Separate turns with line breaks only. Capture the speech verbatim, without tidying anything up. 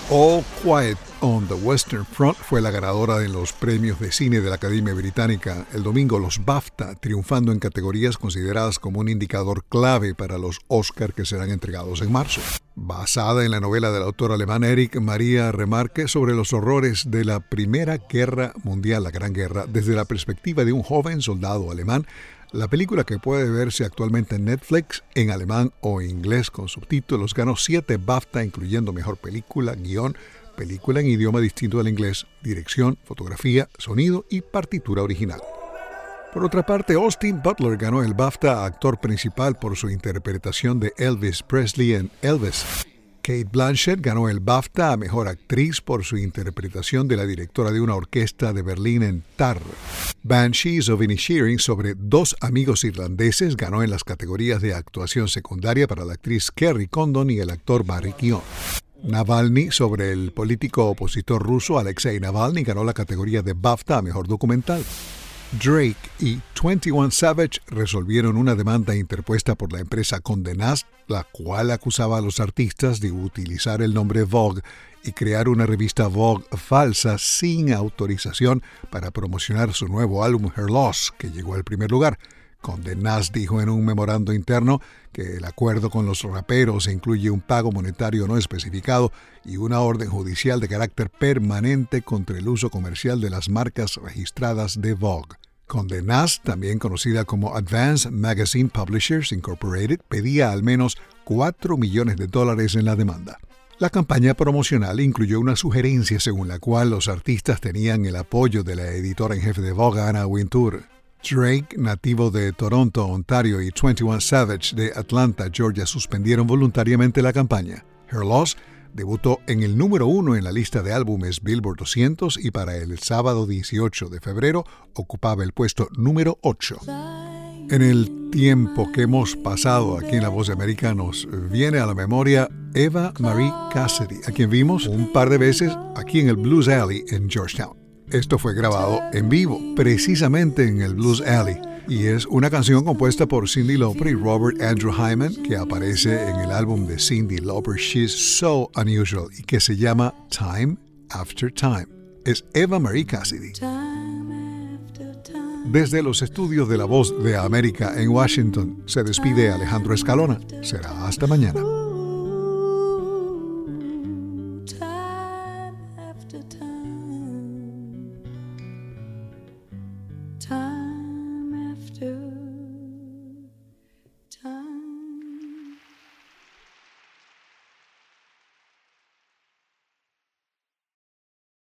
All Quiet on the Western Front fue la ganadora de los premios de cine de la Academia Británica el domingo, los BAFTA, triunfando en categorías consideradas como un indicador clave para los Oscar que serán entregados en marzo. Basada en la novela del autor alemán Erich Maria Remarque sobre los horrores de la Primera Guerra Mundial, la Gran Guerra, desde la perspectiva de un joven soldado alemán, la película, que puede verse actualmente en Netflix en alemán o inglés con subtítulos, ganó siete BAFTA, incluyendo Mejor Película, Guión, Película en idioma distinto al inglés, Dirección, Fotografía, Sonido y Partitura original. Por otra parte, Austin Butler ganó el BAFTA a Actor Principal por su interpretación de Elvis Presley en Elvis. Cate Blanchett ganó el BAFTA a Mejor Actriz por su interpretación de la directora de una orquesta de Berlín en Tar. Banshees of Inisherin, sobre dos amigos irlandeses, ganó en las categorías de actuación secundaria para la actriz Kerry Condon y el actor Barry Keoghan. Navalny, sobre el político opositor ruso Alexei Navalny, ganó la categoría de BAFTA a Mejor Documental. Drake y veintiuno Savage resolvieron una demanda interpuesta por la empresa Condé Nast, la cual acusaba a los artistas de utilizar el nombre Vogue y crear una revista Vogue falsa sin autorización para promocionar su nuevo álbum Her Loss, que llegó al primer lugar. Condé Nast dijo en un memorando interno que el acuerdo con los raperos incluye un pago monetario no especificado y una orden judicial de carácter permanente contra el uso comercial de las marcas registradas de Vogue. Condé Nast, también conocida como Advance Magazine Publishers Incorporated, pedía al menos cuatro millones de dólares en la demanda. La campaña promocional incluyó una sugerencia según la cual los artistas tenían el apoyo de la editora en jefe de Vogue, Anna Wintour. Drake, nativo de Toronto, Ontario, y veintiuno Savage de Atlanta, Georgia, suspendieron voluntariamente la campaña. Her Loss debutó en el número uno en la lista de álbumes Billboard doscientos y para el sábado dieciocho de febrero ocupaba el puesto número ocho. En el tiempo que hemos pasado aquí en La Voz de Americanos, viene a la memoria Eva Marie Cassidy, a quien vimos un par de veces aquí en el Blues Alley en Georgetown. Esto fue grabado en vivo, precisamente en el Blues Alley, y es una canción compuesta por Cyndi Lauper y Robert Andrew Hyman, que aparece en el álbum de Cyndi Lauper She's So Unusual y que se llama Time After Time. Es Eva Marie Cassidy. Desde los estudios de La Voz de América en Washington, se despide Alejandro Escalona. Será hasta mañana.